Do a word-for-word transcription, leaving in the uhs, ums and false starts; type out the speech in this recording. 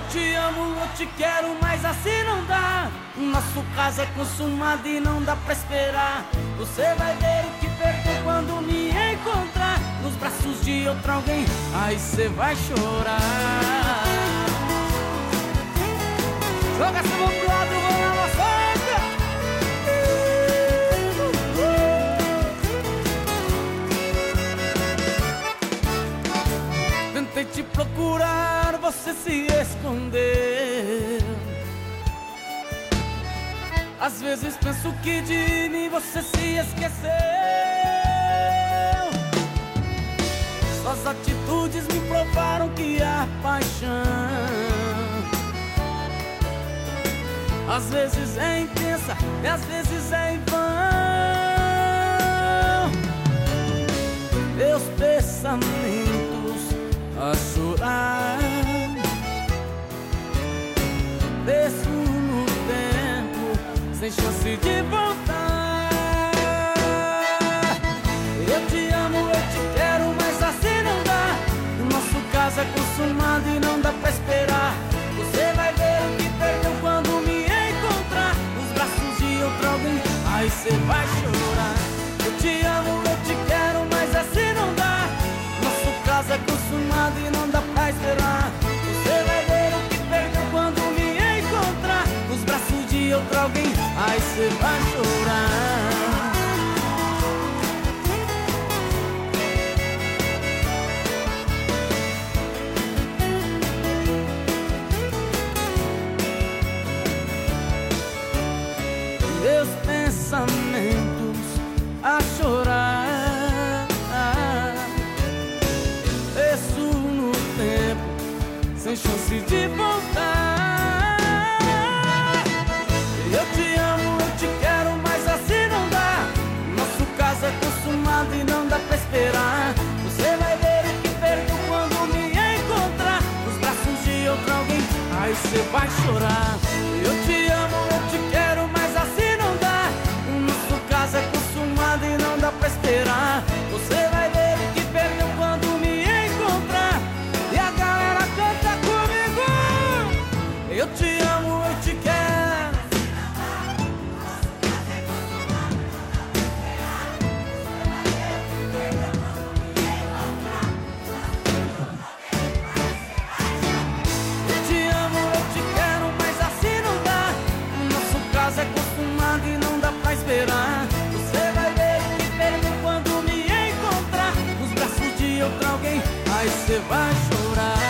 te amo, eu te quero, mas assim não dá. Nosso caso é consumado e não dá pra esperar. Você vai ver o que perdeu quando me encontrar nos braços de outro alguém, aí cê vai chorar. Joga essa mão pro lado, vou na moçada. Tentei te procurar, você se escondeu. Às vezes penso que de mim você se esqueceu. Suas atitudes me provaram que há paixão. Às vezes é intensa e às vezes é em vão. Meus pensamentos a chorar, desço no tempo sem chance de voltar. Eu te amo, eu te quero, mas assim não dá. O nosso caso é consumado e não dá pra esperar. Você vai ver o que perdeu quando me encontrar nos braços de outro alguém, aí cê vai chorar. Eu te amo, eu te quero, mas assim não dá. Nosso caso é consumado e não dá pra esperar. Você vai ver o que perdeu quando me encontrar nos braços de outro alguém, aí cê vai chorar. Meus pensamentos a chorar, desço no tempo sem chance de voltar. Eu te amo, eu te quero, mas assim não dá. Nosso caso é consumado e não dá pra esperar. Você vai ver o que perdeu quando me encontrar nos braços de outro alguém, aí cê vai chorar. Eu te amo, eu te quero, mas assim não dá. O nosso caso é consumado e não dá pra esperar. Você vai ver o que perdeu quando me encontrar. E a galera canta comigo. Eu te amo, eu te quero. Eu te amo, eu te quero, mas assim não dá. O nosso caso é consumado e não dá pra esperar. Você vai ver o que perdeu quando me encontrar nos braços de outro alguém, aí cê vai chorar.